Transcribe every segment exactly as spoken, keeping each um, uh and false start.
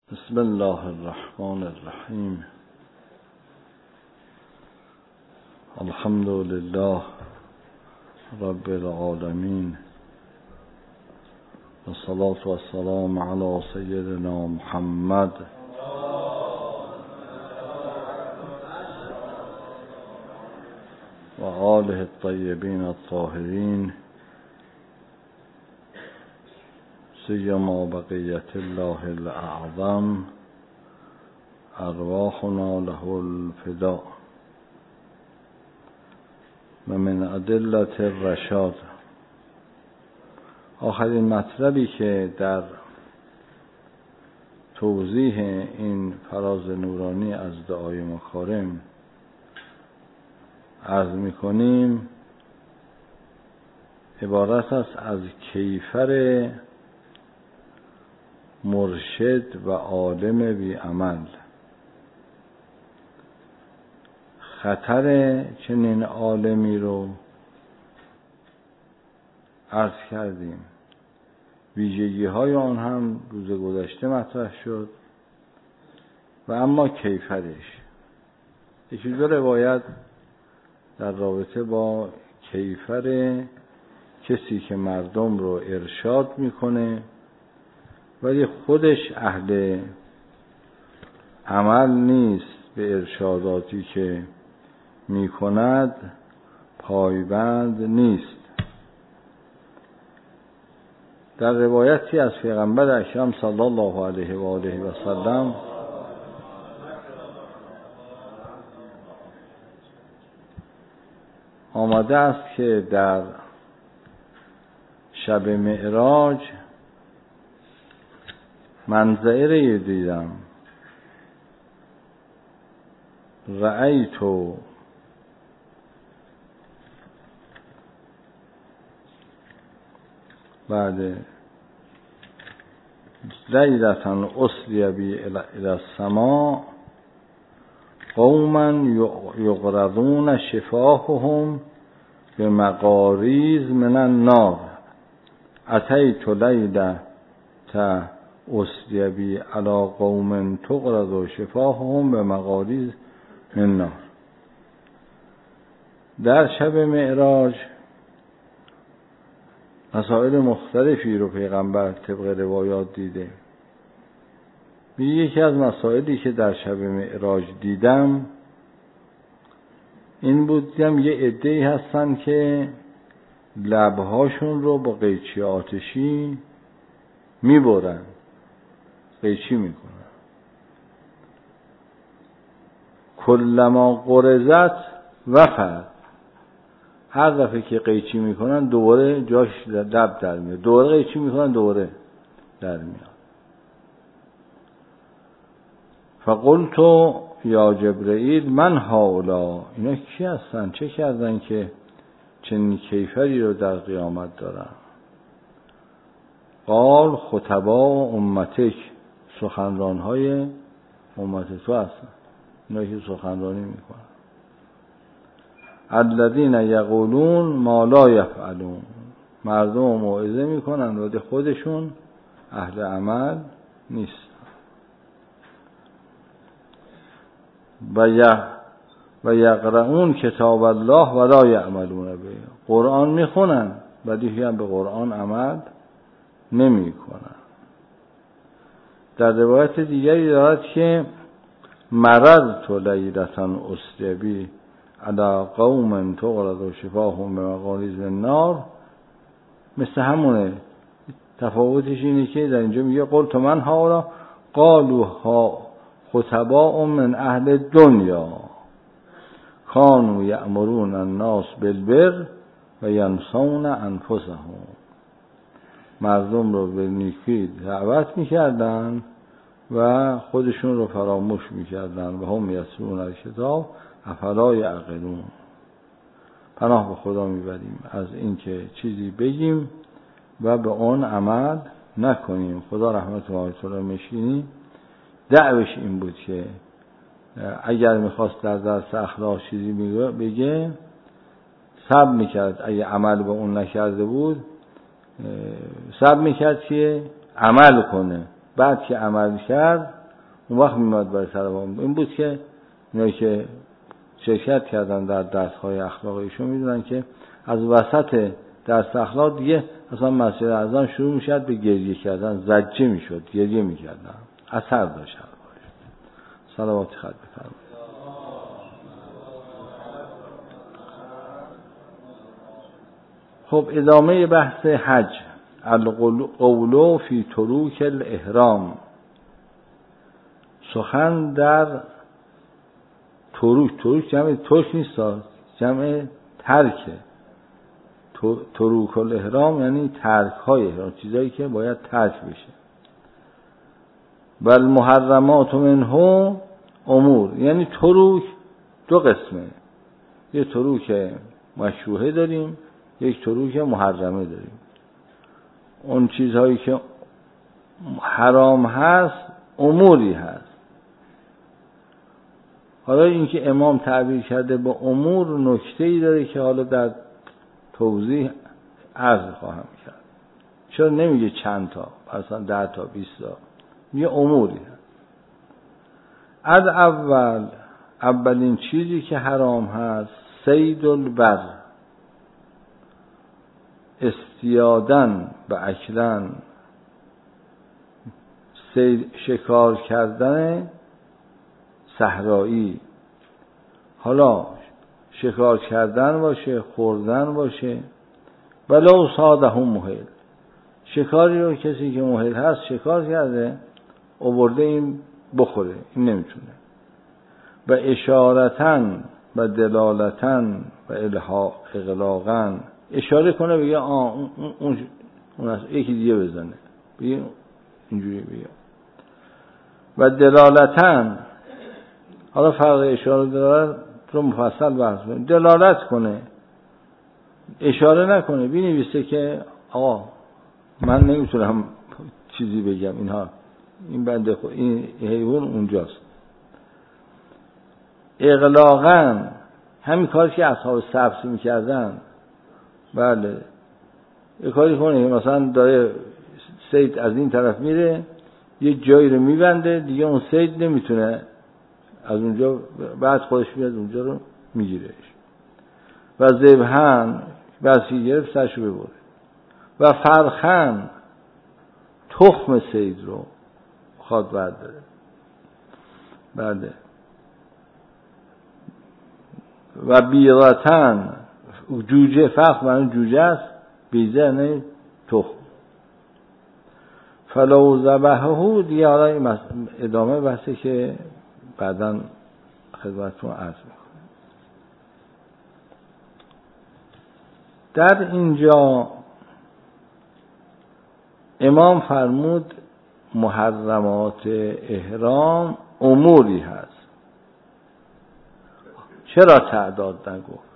بسم الله الرحمن الرحیم. الحمد لله رب العالمین و الصلاة و السلام علی سیدنا محمد و آله الطیبین الطاهرین سیما بقیت الله الاعظم ارواحنا له الفداء. و من ادلة الرشاد، آخرین مطلبی که در توضیح این فراز نورانی از دعای مکارم عرض می‌کنیم عبارت است از کیفر مرشد و عالم بی عمل. خطر چنین عالمی رو عرض کردیم، ویژگی های آن هم روز گذشته مطرح شد و اما کیفرش. یکی دو روایت در رابطه با کیفر کسی که مردم رو ارشاد میکنه ولی خودش اهل عمل نیست، به ارشاداتی که میکند پایبند نیست. در روایتی از پیغمبر اکرم صلی الله علیه و آله و سلم آمده است که در شب معراج منظره دیدم، رأیتو بعد لیلة اسری بی الی السماء قوما یغرضون شفاههم بمقاریض من النار اتیت لیلة اسری بی علی قوم تغرض شفاههم بمقاریض من النار. در شب معراج مسائل مختلفی رو پیغمبر طبق روایات دیده. یکی از مسائلی که در شب معراج دیدم این بود، دیدم یه عده‌ای هستن که لبهاشون رو با قیچی آتشی میبرن، قیچی میکنن. کلما قرزت وفد، هر دفعه که قیچی میکنن دوباره جاش لب در میاد، دوباره قیچی میکنن دوباره در میاد. فقلت یا جبرئیل من هؤلاء، اینا کی هستن، چه کردن که چنین کیفری رو در قیامت دارن؟ قال خطباء امتک، سخنران های امت تو هستن، اینا که سخنرانی میکنن. الذین یقولون ما لا یفعلون، مردم موعظه میکنن ولی خودشون اهل عمل نیست. و ی و یقرؤون کتاب الله و لا یعملون به، قرآن میخونن ولی هم به قرآن عمل نمیکنن. در روایت دیگری دارد که مررت لیلة اسری بی علی قوم تغرض شفاههم بمقاریض من النار، مثل همونه. تفاوتش اینه که در اینجا میگه قلت من هؤلاء قالوا ها خطباء من اهل دنیا کانوا یأمرون الناس بالبر و ینسون انفسهم، مردم رو به نیکی دعوت میکردن و خودشون رو فراموش میکردن. و هم یتلون الکتاب افلا یعقلون. پناه به خدا میبریم از این که چیزی بگیم و به اون عمل نکنیم. خدا رحمت و آیت الله مشکینی دعوش این بود که اگر میخواست در درس اخلاق چیزی بگه صبر میکرد، اگه عمل به اون نکرده بود صبر میکرد که عمل کنه بعد که عمل کرد اون وقت میاد برای طلبان. این بود که اینایی که شرکت کردن در درس‌های اخلاقیشون میدونن که از وسط درس اخلاق دیگه اصلا مسجد اذان شروع میشد به گریه کردن، زجه میشد، گریه میکردن، اثر داشت. صلوات خط بفرمایید. خب ادامه بحث حج. القول فی تروک الاحرام، سخن در تروک. تروک جمع ترک نیست، جمع ترکه. تروک الاحرام یعنی ترک های احرام، چیزایی که باید ترک بشه. بل محرمات منه امور، یعنی تروک دو قسمه، یه تروک مشروعه داریم، یک تروک محرمه داریم. اون چیزهایی که حرام هست اموری هست. حالا اینکه امام تعبیر کرده به امور نکته‌ای داره که حالا در توضیح عرض خواهم کرد. چرا نمیگه چند تا، مثلا ده تا بیست تا، میگه اموری هست. از اول اولین چیزی که حرام هست صید البر، استیادن و اکلن، شکار کردن صحرایی. حالا شکار کردن باشه، خوردن باشه، ولو صاده محل. شکاری رو کسی که محل هست شکار کرده آورده این بخوره، این نمیتونه. و اشارتن و دلالتن و اغلاقن، اشاره کنه بگه آه اون اون اون است، یکی دیگه بزنه، بگه اینجوری بگه. و دلالتن، حالا فرق اشاره و دلالت رو مفصل بحث کنیم. دلالت کنه، اشاره نکنه، بنویسه که آقا من نمیتونم چیزی بگم، اینها این بنده خود این حیوان اونجاست. اغلاقاً، همین کاری که اصحاب سبز میکردن. بله یه کاری کنه، مثلا داره صید از این طرف میره، یه جایی رو میبنده دیگه، اون صید نمیتونه از اونجا، بعد خودش میاد اونجا رو میگیرهش. و ذبحن، بسی گرفت سرشو ببره. و فرخن، تخم صید رو خواد برداره. بله. و بیرتن، جوجه، فخ معنی جوجه است، بیزه نه تخم. فلو ذبحه، دیگه حالا این ادامه بحثه که بعداً خدمتتون عرض میکنم. در اینجا امام فرمود محرمات احرام اموری هست. چرا تعداد نگفت؟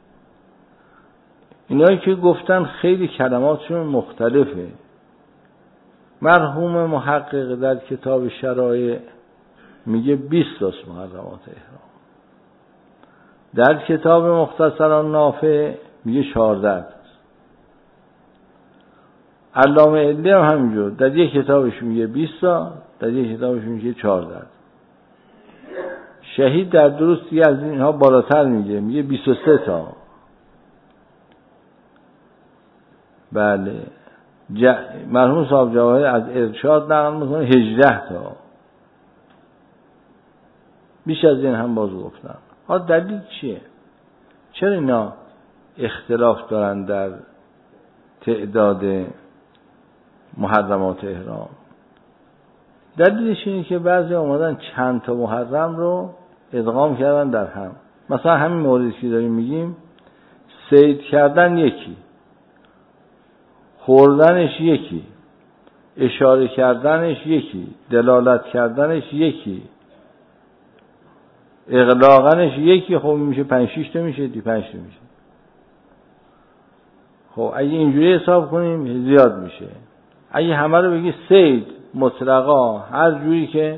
اینایی که گفتن خیلی کلماتشون مختلفه. مرحوم محقق در کتاب شرایع میگه بیست تا محرمات احرام. در کتاب مختصران نافع میگه چهارده تا. علامه علی هم همینجور، در یک کتابش میگه بیست تا، در یک کتابش میگه چهارده تا. شهید در درستی از اینها بالاتر میگه، میگه بیست و سه تا. بله. ج... مرحوم صاحب جواهر از ارشاد نقل میکنه هجده تا. بیش از این هم باز گفتن. ها دلیل چیه؟ چرا اینا اختلاف دارن در تعداد محرمات احرام؟ دلیلش اینه که بعضی اومدن چند تا محرم رو ادغام کردن در هم. مثلا همین موردی که داریم میگیم، صید کردن یکی، خوردنش یکی، اشاره کردنش یکی، دلالت کردنش یکی، اغلاقنش یکی. خب میشه پنج شش تا میشه، دی پنج تا میشه. خب اگه اینجوری حساب کنیم زیاد میشه. اگه همه رو بگی صید مطلقا، هر جوری که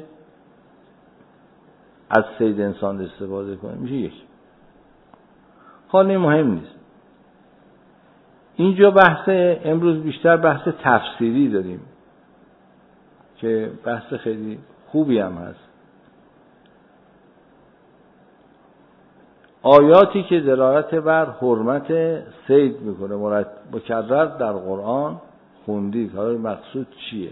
از صید انسان استفاده کنیم، میشه یکی. خالی مهم نیست. اینجا بحث امروز بیشتر بحث تفسیری داریم. که بحث خیلی خوبی هم هست. آیاتی که دلالت بر حرمت صید میکنه مکرر در قرآن خوندید. حالا مقصود چیه؟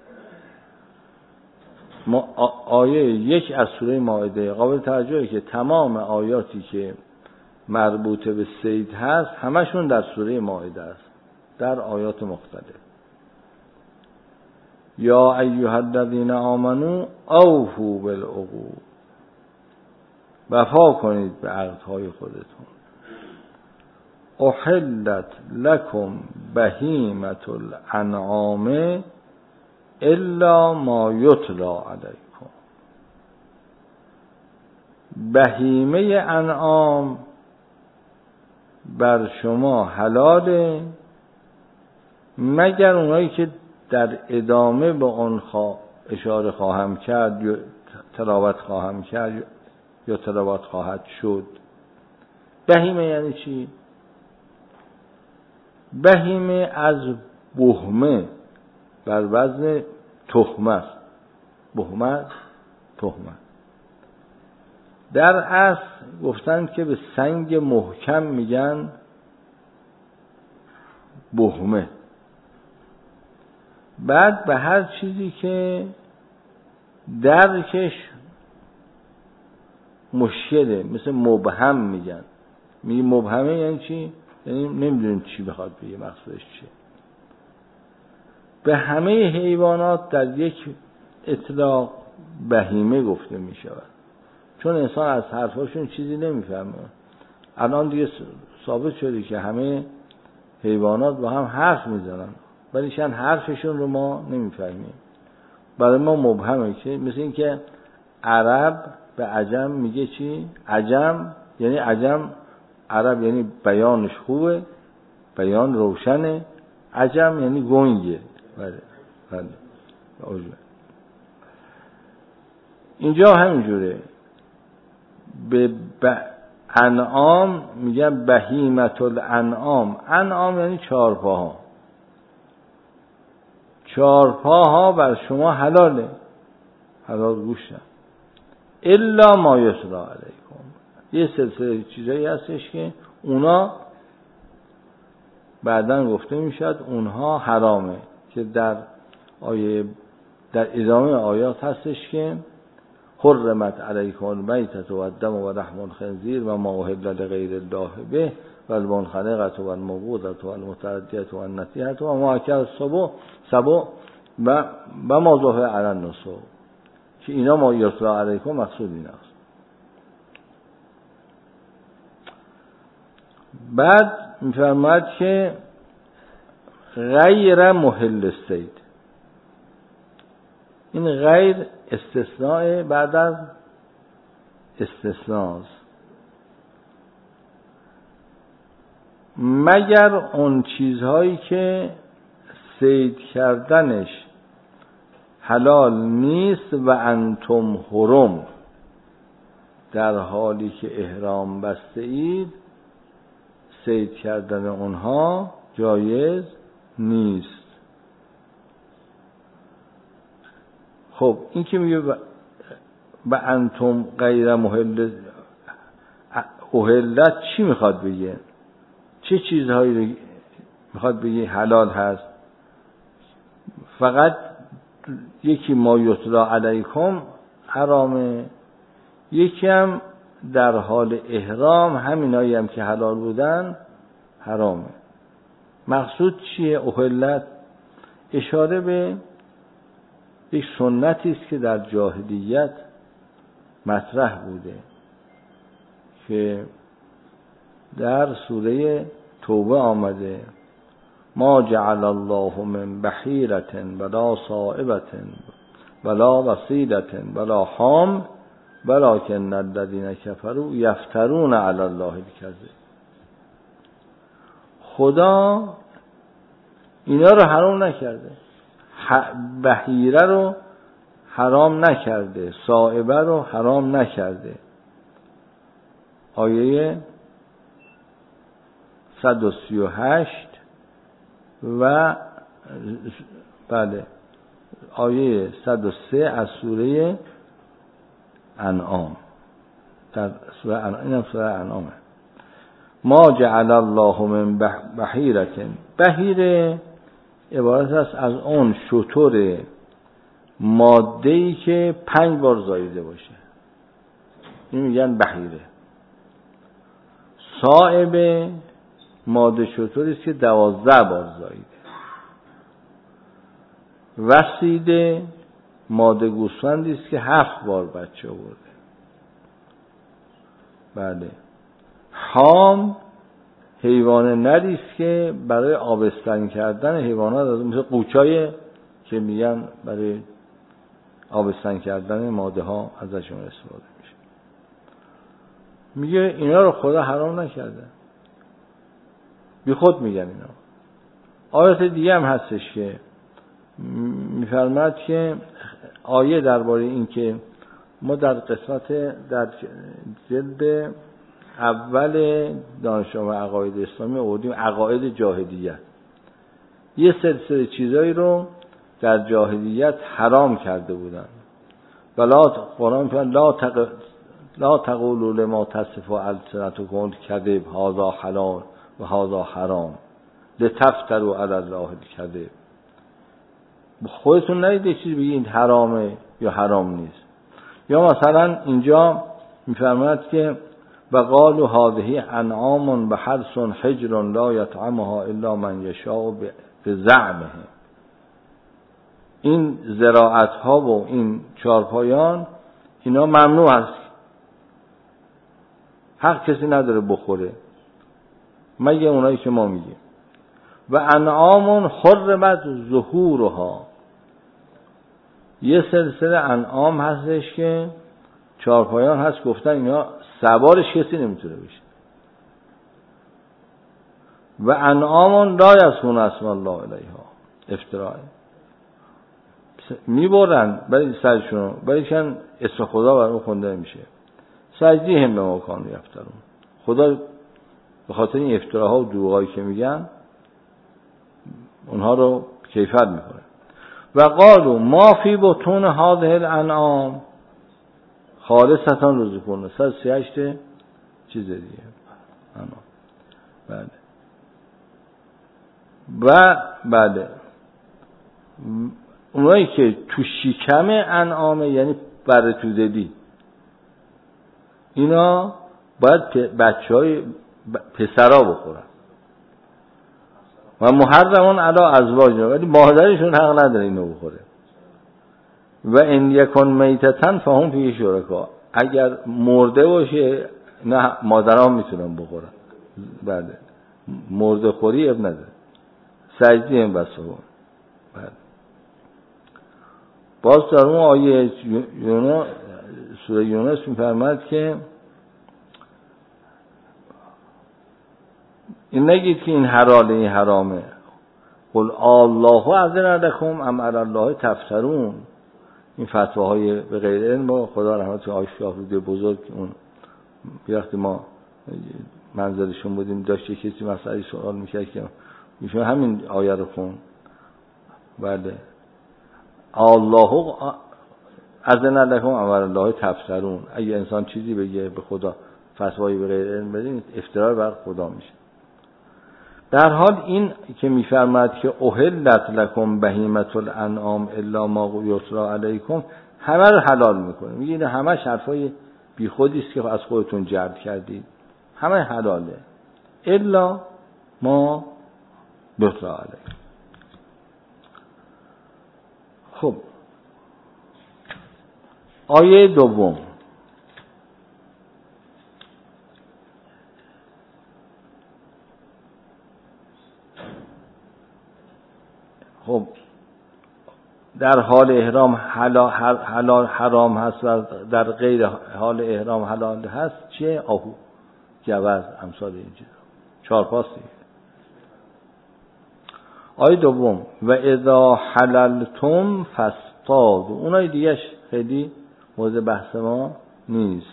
ما آیه یک از سوره مائده قابل توجهه که تمام آیاتی که مربوط به صید هست همشون در سوره مائده است، در آیات مختلف. یا ایها الذین آمنو اوفوا بالعقود، وفا کنید به عهدهای خودتون. احلت لکم بهیمة الانعام الا ما یتلی علیکم. بهیمه انعام بر شما حلاله مگر اونایی که در ادامه به اون اشاره خواهم کرد یا تلاوت خواهم کرد یا تلاوت خواهد شد. بهیمه یعنی چی؟ بهیمه از بهمه بر وزن تخمه است. بهمه تخمه. در اصل گفتن که به سنگ محکم میگن بهمه. بعد به هر چیزی که درکش مشکله، مثل مبهم میگن. میگه مبهمه یعنی چی؟ یعنی نمیدونیم چی بخواد بگه، مقصودش چیه. به همه حیوانات در یک اطلاق بهیمه گفته می شود، چون انسان از حرفاشون چیزی نمیفهمه. الان دیگه ثابت شده که همه حیوانات با هم حرف میزنن ولی چند حرفشون رو ما نمیفهمیم. برای ما مبهمه، که مثل این که عرب به عجم میگه چی؟ عجم یعنی عجم، عرب یعنی بیانش خوبه، بیان روشنه، عجم یعنی گنگه. بله بله. اینجا همینجوره. به ب... انعام میگن بهیمة الانعام. انعام یعنی چهارپاها. چهارپاها بر شما حلاله، حلال گوشتن. الا ما یتلی علیکم. یه سلسله چیزایی هستش که اونا بعداً گفته میشد اونها حرامه، که در آیه در ادامه آیات هستش که حرمت علیکم المیتة و الدم و لحم الخنزیر و ما اهل لغیر الله به و المنخنقة و الموقوذة و المتردیة و النطیحة و ما اکل السبع سبع و و ما ذبح علی النصب، که اینا ما یتلی علیکم مقصود این است. بعد میفرماید که غیر محل الصید. این غیر استثناء بعد از استثناء، مگر اون چیزهایی که صید کردنش حلال نیست و انتم حرم، در حالی که احرام بسته اید صید کردن اونها جایز نیست. خب این که میگه به انتم غیر محل احلت چی میخواد بگه؟ چه چیزهایی رو میخواد بگه حلال هست؟ فقط یکی ما یتلی علیکم حرامه، یکی هم در حال احرام همینایی هم که حلال بودن حرامه. مقصود چیه احلت؟ اشاره به یک سنتی است که در جاهلیت مطرح بوده، که در سوره توبه آمده ما جعل الله من بحیرة ولا صائبة ولا وصیلة ولا حام ولکن الذین کفروا یفترون علی الله الکذب. خدا اینا رو حرام نکرده، بحیره رو حرام نکرده، صائبه رو حرام نکرده. آیه صد و سی و هشت و بله آیه صد و سه از سوره انعام. در سوره انعام، اینم سوره انعامه. ما جعل الله من بحیرة، بحیره عبارت است از اون شتر ماده‌ای که پنج بار زاییده باشه، این میگن بحیره. صائب ماده شتری است که دوازده بار زاییده. وسیده ماده گوسفندی است که هفت بار بچه آورده. بله. حام حیوان نری است که برای آبستن کردن حیوانات، مثل قوچای که میگن برای آبستن کردن ماده ها ازشون استفاده میشه. میگه اینا رو خدا حرام نکرده، بی خود میگن اینا. آیات دیگه هم هستش که میفرماد که آیه درباره این که ما در قسمت در جلد اول دانشنامه عقاید اسلامی آوردیم عقاید جاهلیت، یه سلسله چیزایی رو در جاهلیت حرام کرده بودن. ولا قرآن فرمود لا تق... لا تقولوا لما تصف السنتكم الكذب هذا حلال و هذا حرام لتفتروا علی الله الكذب. خودتون نرید یه چیزی بگید حرامه یا حرام نیست. یا مثلا اینجا میفرماید که و قالوا هذه انعام و حرث حجر لا یطعمها الا من یشاء بزعمه. این زراعت ها و این چارپایان اینا ممنوع است، حق کسی نداره بخوره مگه اونایی که ما میگیم. و انعام حرمت ظهورها، یه سلسله انعام هستش که چارپایان هست گفتن اینا سوارش کسی نمیتونه بشه. و انعام لا یذکرون اسم الله علیها افتراء، میبرن برای سرشون برای کن اسم خدا بر اون خونده میشه. سجدی هم به ما کانوا یفترون، خدا به خاطر این افتراها و دروغایی که میگن اونها رو کیفر میکنه. و قالوا ما فی بطون هذه الانعام خالصة رزقنا، صد و سی و هشت چیز دیگه انعام. بله. و بله اونایی که تو شکم انعامه یعنی بره توددی، اینا باید بچه های پسرا بخورن. و محرمون علی ازواجنا، ولی مادرشون حق نداره اینو بخوره. و ان یکن میتتن فهم فی شرکا، اگر مرده باشه نه مادران میتونن بخورن. بله مرده خوری اب نداره. سجدی هم بس هم. بله. باز در اون آیه یونس سوره یونس میفرماد که این نگید که این حلاله این حرامه. قل الله اذن لکم ام علی الله تفترون. این فتواهای به غیر علم با خدا رحمت آقای شاهرودی بزرگ، اون وقتی ما منزلشون بودیم داشت کسی مسئله سوال میکرد که میشه همین آیه رو خون. بله الله اذن لکم ام علی الله تفترون، اگه انسان چیزی بگه به خدا فتوایی به غیر علم بده افترا بر خدا میشه. در حال این که میفرماد که احلت لکم بهیمة الانعام الا ما یتلی علیکم، همه رو حلال میکنه. میگه این همه حرفای بی خودی است که از خودتون جلب کردید، همه حلاله الا ما یتلی علیکم. خب آیه دوم، خب در حال احرام حلال حلال حرام هست و در غیر حال احرام حلال هست. چه؟ آهو، گوز، امثال این چیزا، چهار پاستی. آیه دوم و اذا حللتم فاصطادوا، اونای دیگهش خیلی موضوع بحث ما نیست.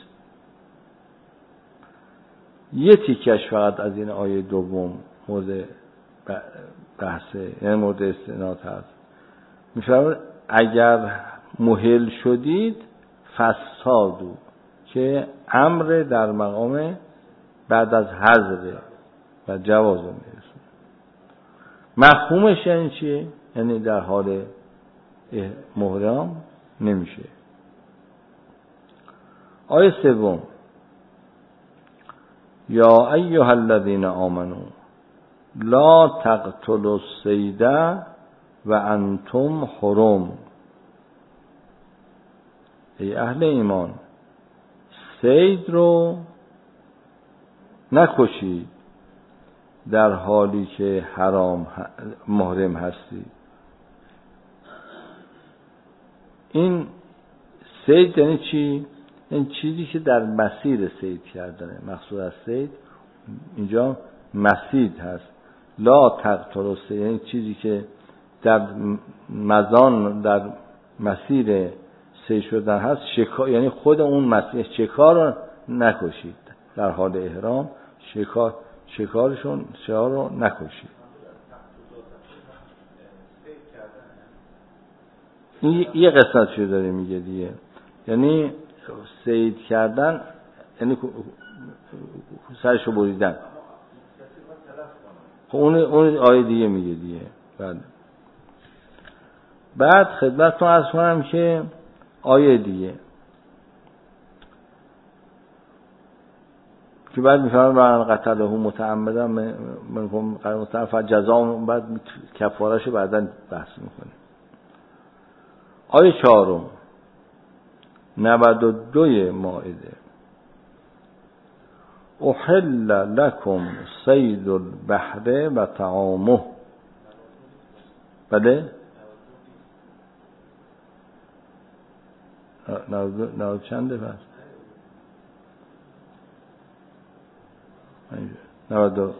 یه تیکش فقط از این آیه دوم موضوع بحثه، یعنی مورد استناد هست. میفرماید اگر مهل شدید فصادو که امر در مقام بعد از حضر و جواز میرسون. مفهومش یعنی چیه؟ یعنی در حال محرم نمیشه. آیه سوم یا ایها الذین آمنوا لا تقتلوا الصید و انتم حرم. ای اهل ایمان صید رو نکشید در حالی که حرام محرم هستی. این صید یعنی چی؟ این چیزی که در مسیر صید کردنه. مقصود از صید اینجا مسید هست. لا تقتلوا الصید یعنی چیزی که در مزان در مسیر صید شدن هست. شکار یعنی خود اون مسیر شکار رو نکشید در حال احرام. شکار شکارشون شکار رو نکشید. این یه قسمتشو داره میگه دیگه. یعنی صید کردن یعنی سرشو بریدن. خب اون اون آیه دیگه میگه دیگه. بله. بعد خدمتتون عرض کنم که آیه دیگه که بعد میفهمم برای قتله متعمدا منکم قتل فجزا، بعد کفارهشو بعدا بحث میکنیم. آیه چهارم نود و دو مائده احل لکم صید البحر و طعامه. بله نود چنده پس نود و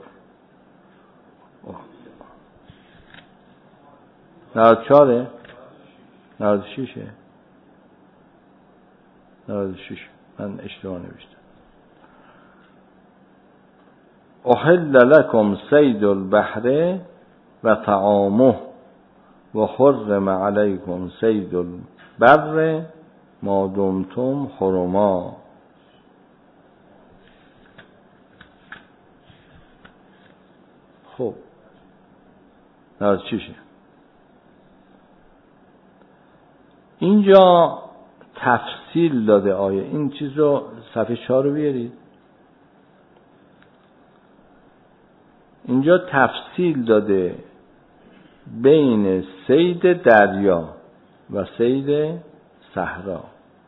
نود چاره نود شیشه نود شیش من اشتباه نوشتم. احل لکم صید البحر و طعامه و حرم علیکم صید البر ما دمتم حرما. خب نود شیشه اینجا تفصیل داده آیه. این چیز رو صفحه چهار رو بیارید. اینجا تفصیل داده بین صید دریا و صید صحرا.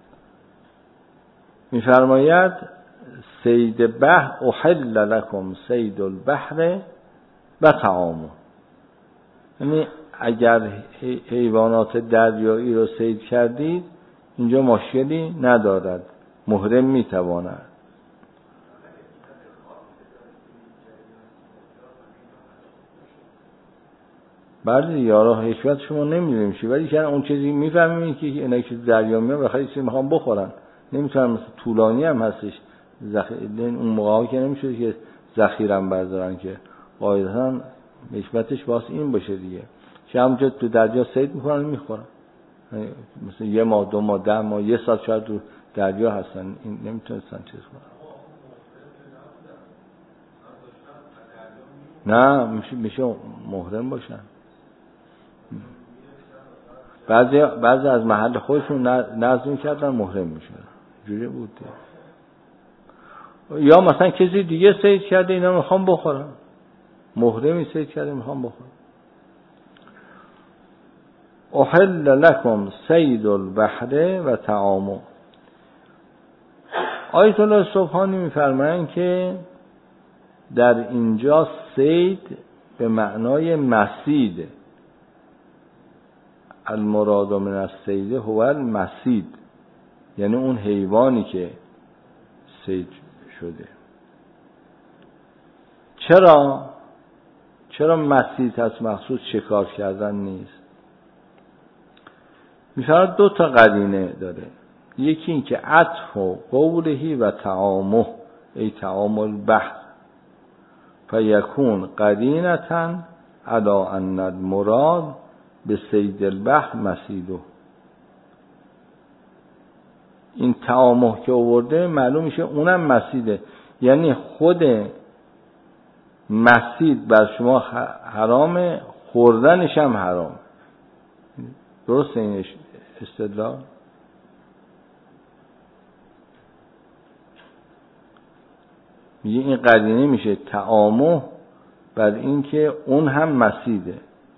می‌فرماید صید بحر احل لکم صید البحر و طعامه. یعنی اگر حیوانات دریایی رو صید کردید اینجا مشکلی ندارد، محرم میتواند. بله یارا حکمت شما نمیدونیم چی، ولی که اون چیزی میفهمیم که اینا که دریا میان بخاطر چیزی میخوام بخورن، نمیتونن. مثلا طولانی هم هستش ذخیره اون موقعا که نمیشه که ذخیره‌ام بردارن، که قاعدتاً حکمتش واسه این باشه دیگه که همونجا تو دریا صید میکنن میخورن. مثلا یه ماه دو ماه ده ماه یه سال شاید تو دریا هستن، این نمیتونستن چیز کنن. نه میشه میشه محرم باشن. بعضی بعضی از محل خودشون نظم می‌کردن محرم میشدن. جوری بود دیگه. یا مثلا کسی دیگه صید کرده اینا میخوام بخورن، محرمی صید کرده میخوام بخورن. احل لکم صید البحر و طعامه. آیت الله سبحانی میفرمایند که در اینجا صید به معنای مسید. المراد من الصید هو المسید، یعنی اون حیوانی که صید شده. چرا چرا مسید هست، مقصود شکار کردن نیست؟ میفرماید دو تا قرینه داره. یکی این که عطف و قولهی و طعامه ای طعام البحر فیکون قرینتن علی ان المراد به صید البحر مسیده. این تعامه که آورده معلوم میشه اونم مسیده، یعنی خود مسید بر شما حرامه، خوردنش هم حرام. درسته این استدلال؟ میگه این قرینه میشه تعامه بر این که اون هم مسیده.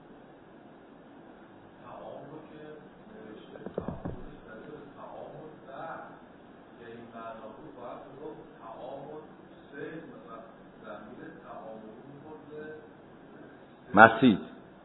مسید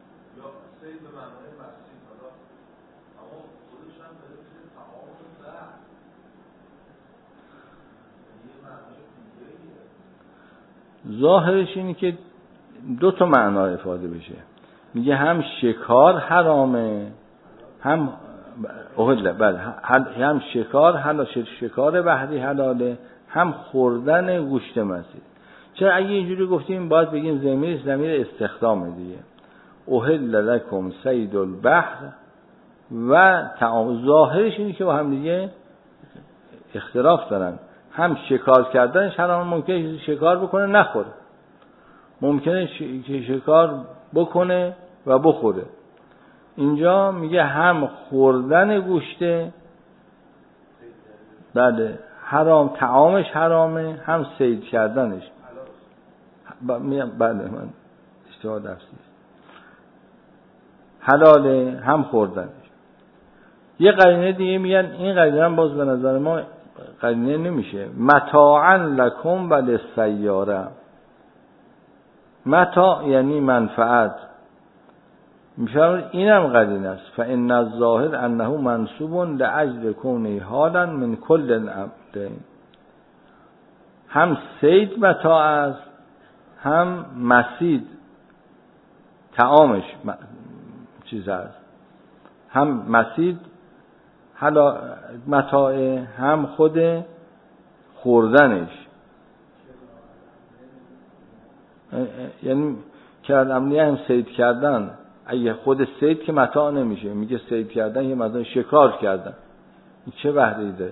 ظاهرش اینه که دو تا معنا افاده بشه. میگه هم شکار حرامه، هم اوهله بله هم شکار حلال، شکار بحری حلاله، هم خوردن گوشت مسید. چرا اگه اینجوری گفتیم باید بگیم ضمیر ضمیر استخدامه دیگه. اوهل لکم صید البحر و طعام. ظاهرش اینه که با هم دیگه اختلاف دارن. هم شکار کردنش حرام، ممکنه شکار بکنه نخوره، ممکنه که شکار بکنه و بخوره. اینجا میگه هم خوردن گوشته بله حرام، طعامش حرامه، هم صید کردنش بله من اشتباه لفظی حلاله، هم خوردنش. یه قرینه دیگه میگن این قرینه هم باز به نظر ما قرینه نمیشه. متاعا لکم و للسیاره. متاع یعنی منفعت، میفهمید اینم قرینه است. فان الظاهر انه منصوب لاجل کونه حالا من کل الامرین. هم صید متاع است، هم مسید طعامش چیز است، هم مسید حالا متاع، هم خود خوردنش. یعنی کردن هم صید کردن، اگه خود صید که متاع نمیشه، میگه صید کردن یه مثلا شکار کردن، این چه بهره‌ای داره؟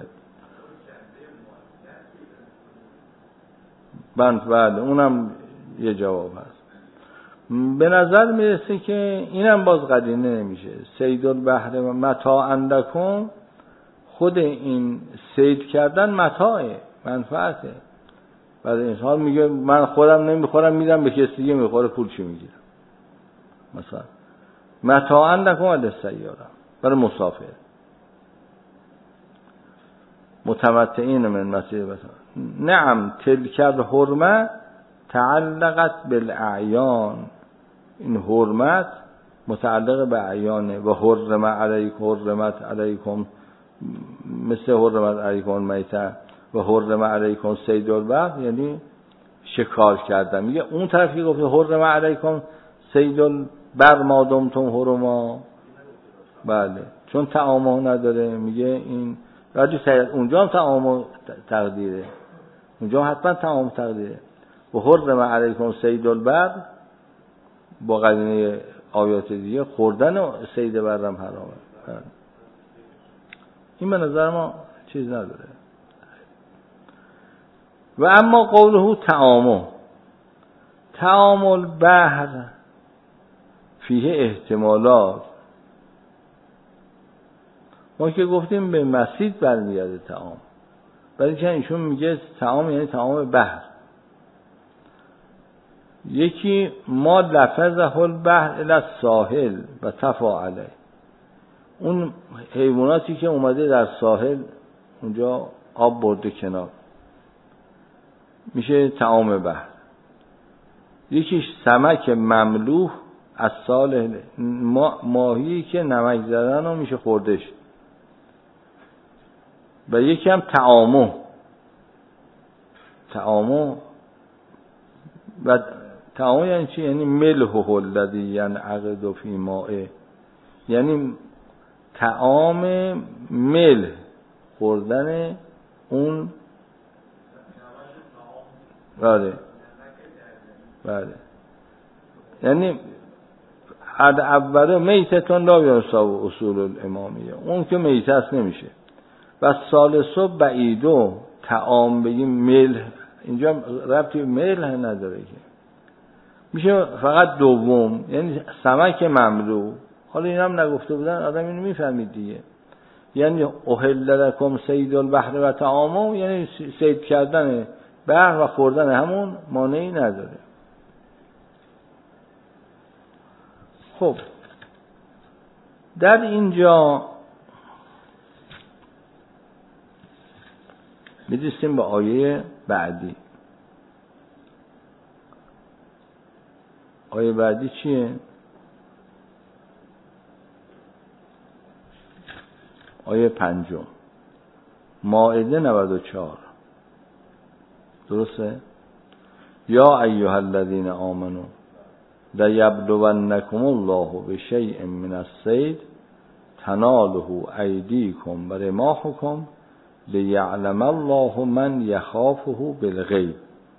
بند بله اونم یه جواب هست. به نظر میرسه که اینم باز قرینه نمیشه. صید البحر و متاع لکم، خود این صید کردن متاعه، منفعته. بعد انسان میگه من خودم نمیخورم میدم به کسی دیگه میخوره، پول چی میگیرم؟ مثلا متاع لکم و للسیاره برای مسافر متمتعین من مسیر بسان. نعم تلک الحرمه تعلقت بالاعیان. این حرمت متعلق به اعیانه. و حرم علیکم، حرمت علیکم مثل حرمت علیکم میته و حرم علیکم صید البحر، یعنی شکار کردن. میگه اون طرفی گفته حرم علیکم صید البحر ما دمتم حرما، بله چون تعامل نداره. میگه این راجع سید اونجا هم تعامل تقدیره، اونجا هم حتما تعامل تقدیره. و حرم علیکم صید البحر با قرینه آیات دیگه خوردن صید برم حرامه. این به نظر ما چیز نداره. و اما قوله تعامل، تعامل بحر فیه احتمالات. ما که گفتیم به مسید برمیگرده تعام، ولی که ایشون میگه تعام یعنی تعام بحر. یکی ما لفظه البحر الی الساحل و تفاعله، اون حیواناتی که اومده در ساحل اونجا آب برده کنار، میشه تعام بحر. یکیش سمک مملوح از سال ما ماهی که نمک زدن و میشه خوردش. و یکی هم تعامو تعامو و تعامو یعنی چی؟ یعنی ملح الذی ینعقد فی ماء، یعنی طعام ملح، خوردن اون. بله بله یعنی حد اوله میتتون لا یصاب اصول الامامیه، اون که میتت نمیشه. و ثالثو بعیدو، طعام بگیم ملح، اینجا ربطی ملح نداره که، میشه فقط دوم، یعنی سمک مملو. حالا این هم نگفته بودن آدم اینو میفهمید دیگه، یعنی احل لکم صید البحر و طعامه، یعنی صید کردن بحر و خوردن همون مانعی نداره. خب در اینجا می‌رسیم به آیه بعدی. آیه بعدی چیه؟ آیه پنجم، مائده نود و چهار. درسته؟ یا ایها الذین آمنوا لیبلونکم الله بشیء من الصید تناله ایدیکم و رماحکم لیعلم الله من یخافه بالغیب.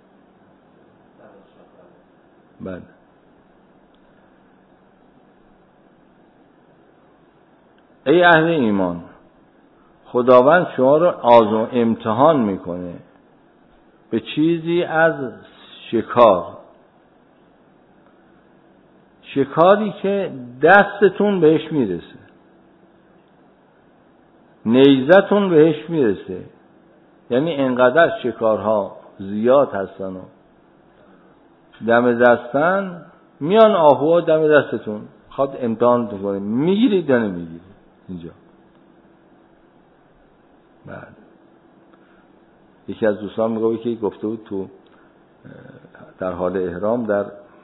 بله. ای اهل ایمان، خداوند شما رو آزمون امتحان میکنه به چیزی از شکار، شکاری که دستتون بهش میرسه، نیزتون بهش میرسه، یعنی انقدر شکارها زیاد هستن و دم دستن، میان آهوها دم دستتون، خواد امتحان کنه میگیرید یا نمیگیرید. اینجا بعد یکی از دوستان میگه که گفته بود تو در حال احرام در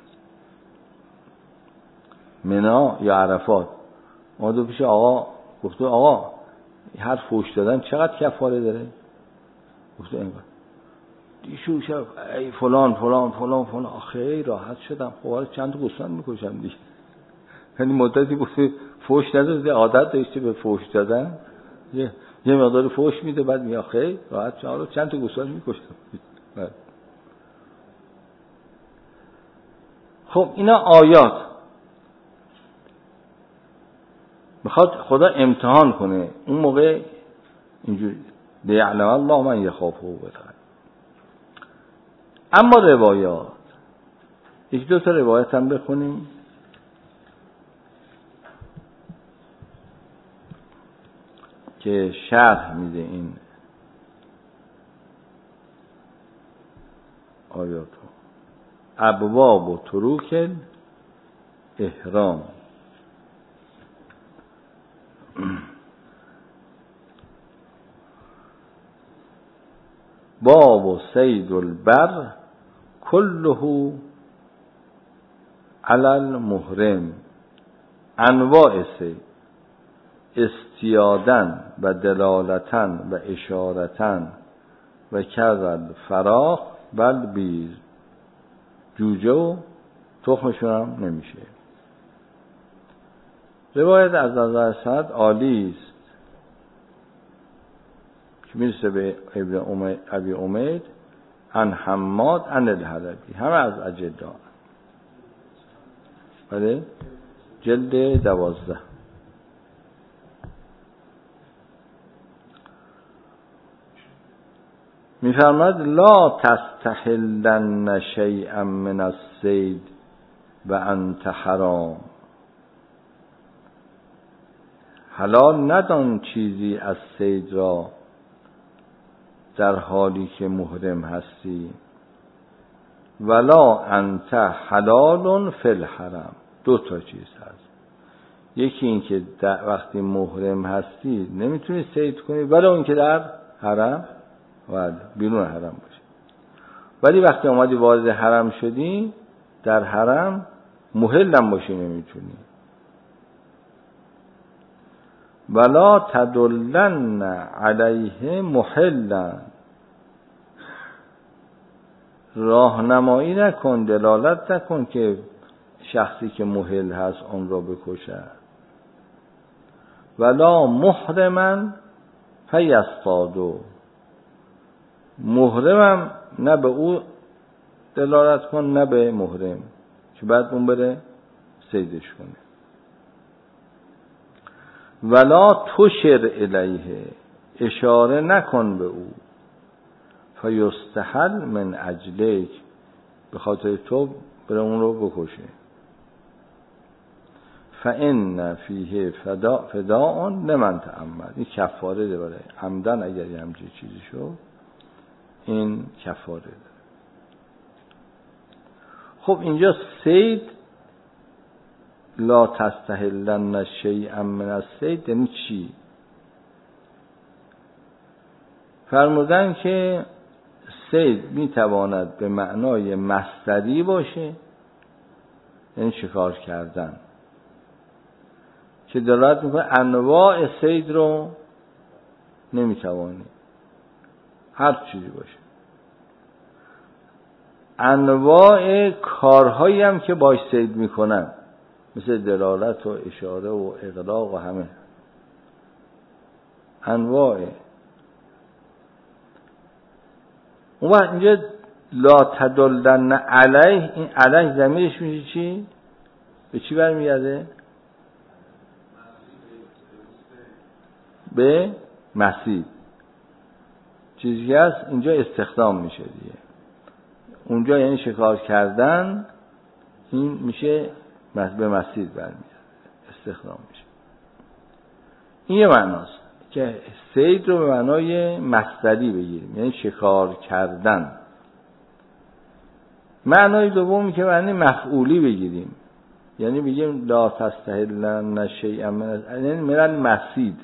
منا یا عرفات اومد پیش آقا، گفته آقا هر فوش دادن چقدر کفاره داره؟ گفته اینقدر. دیشو شب ای فلان فلان فلان فلان، خیلی راحت شدم. خب حالا چند تا گوسفند میکشم دیگه. یعنی مدتی گفته فوش نداده، عادت داشته به فوش دادن، یه یه مقدار فوش میده بعد میگه خیلی راحت شدم، حالا چند تا گوسفند میکشم. خب اینا آیات میخواد خدا امتحان کنه. اون موقع اینجوری لیعلم الله من یخافه بالغیب. اما روایات، یک دو تا روایت هم بخونیم که شرح میده این آیات. ابواب و تروک احرام. باب و صید البر کله علی المحرم. انواع صید، استیادن و دلالتن و اشارتن و کرد فراخ بل بیز، جوجه و تخمشون هم نمیشه. روایت از نظر سند عالی است که میرسه به ابن ابی امید عن حماد عن الحلبی، همه از اجدا. بله جلد دوازده. میفرماد لا تستحلن شیئا من الصید و انت حرام. حلال ندان چیزی از صید را در حالی که محرم هستی. ولا انت حلال فی الحرم. دو تا چیز هست، یکی این که وقتی محرم هستی نمیتونی صید کنی، ولی اون که در حرم و بیرون حرم باشه. ولی وقتی اومدی وارد حرم شدی، در حرم محلم باشی نمیتونی. ولا تدلن علیه محلا. راهنمایی نکن، دلالت نکن که شخصی که محل هست اون را بکشه. ولا محرما فیصطادوا. محرمم نه به او دلالت کن نه به محرم که بعد اون بره صیدش کنه. ولا تشر الیه. اشاره نکن به او، فیستحل من اجلک، به خاطر تو بره اون رو بکشه. فان فیه فدا فداء لمن تعمد، این کفاره داره عمدن، اگر یه همچین چیزی شد این کفاره داره. خب اینجا صید لا تستحلن شیئا من الصید یعنی چی؟ فرمودن که صید میتواند به معنای مصدری باشه، یعنی شکار کردن، که دلالت میکنه انواع صید رو نمیتوانی، هر چیزی باشه. انواع کارهایی هم که باش صید میکنن، مثل دلالت و اشاره و اغراق و همه انواع. اون وقت اینجا لا تدلن علیه، این علیه ضمیرش میشه چی؟ به چی برمیگرده؟ به مسید. چیزی که هست اینجا استخدام میشه دیگه. اونجا یعنی شکار کردن، این میشه به مسید برمیگرده، استخدام میشه. این یه معناست که صید رو به معنای مصدری بگیریم، یعنی شکار کردن. معنای دومی که معنی مفعولی بگیریم، یعنی بگیم لا تستحلن شیئا من المصید.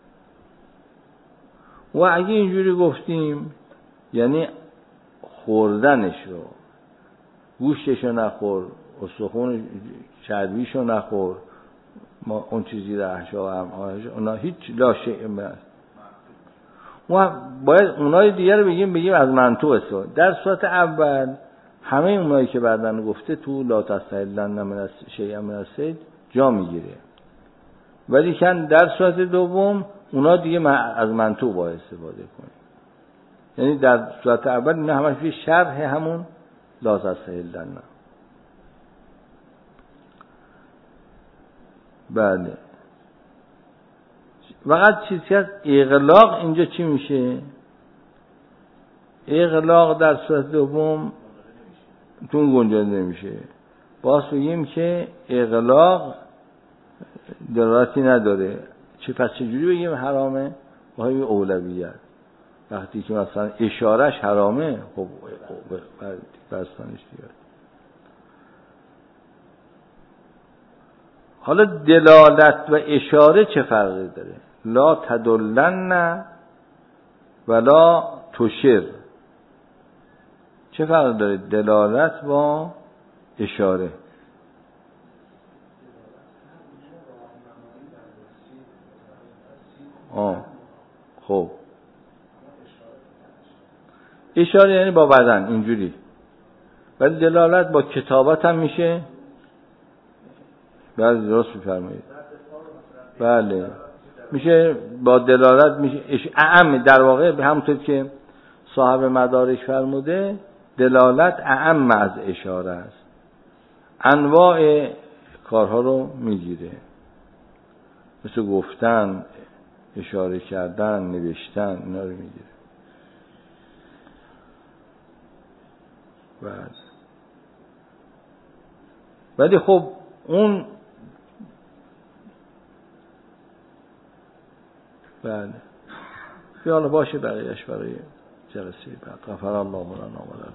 و اگه اینجوری گفتیم یعنی خوردنش رو، گوشتش رو نخور، استخون چربیش رو نخور، ما اون چیزی در احشا هم اونا هیچ لا شیء من. ما باید اونای دیگر رو بگیم بگیم از منطوق استفاده. در صورت اول همه اونایی که بعدن گفته تو لا تستحلن من شیئا من الصید جا میگیره، ولی کن در صورت دوم اونا دیگه از منطوق باید استفاده کنیم. یعنی در صورت اول اینا همش یه شرح همون لا تستحلن. بله. فقط چیزی که از اغلاق اینجا چی میشه؟ اغلاق در صورت دوم تون گنجانده نمیشه. باز بگیم که اغلاق دلالتی نداره. چه پس چجوری بگیم حرامه؟ با همین اولویت. وقتی که مثلا اشارش حرامه، خب برستانش دیگه. حالا دلالت و اشاره چه فرقی داره؟ لا تدلن ولا تشر، چه فرقی داره دلالت با اشاره؟ آه خب اشاره یعنی با بدن اینجوری، ولی دلالت با کتابت هم میشه. بله درست میفرمایید. بله میشه با دلالت میشه اعم، در واقع به همونطور که صاحب مدارک فرموده دلالت اعم از اشاره است، انواع کارها رو میگیره، مثل گفتن، اشاره کردن، نوشتن، اینا رو میگیره. بله. ولی خب اون بله خیال باشه بقیهش برای جلسه بعد. غفر الله لنا و